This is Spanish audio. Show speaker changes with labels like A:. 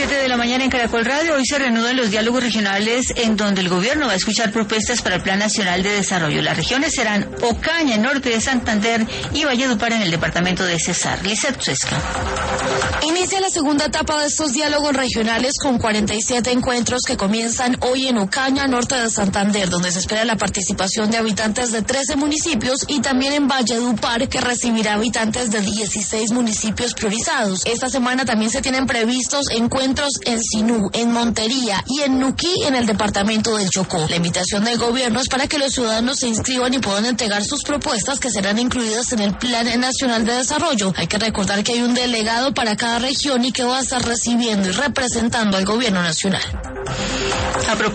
A: 7 de la mañana en Caracol Radio. Hoy se reanudan los diálogos regionales en donde el gobierno va a escuchar propuestas para el Plan Nacional de Desarrollo. Las regiones serán Ocaña, norte de Santander, y Valledupar en el departamento de Cesar. Lizeth Suesca.
B: Inicia la segunda etapa de estos diálogos regionales con 47 encuentros que comienzan hoy en Ocaña, norte de Santander, donde se espera la participación de habitantes de 13 municipios, y también en Valledupar, que recibirá habitantes de 16 municipios priorizados. Esta semana también se tienen previstos encuentros en Sinú, en Montería y en Nuquí, en el departamento del Chocó. La invitación del gobierno es para que los ciudadanos se inscriban y puedan entregar sus propuestas, que serán incluidas en el Plan Nacional de Desarrollo. Hay que recordar que hay un delegado para cada región y que va a estar recibiendo y representando al gobierno nacional.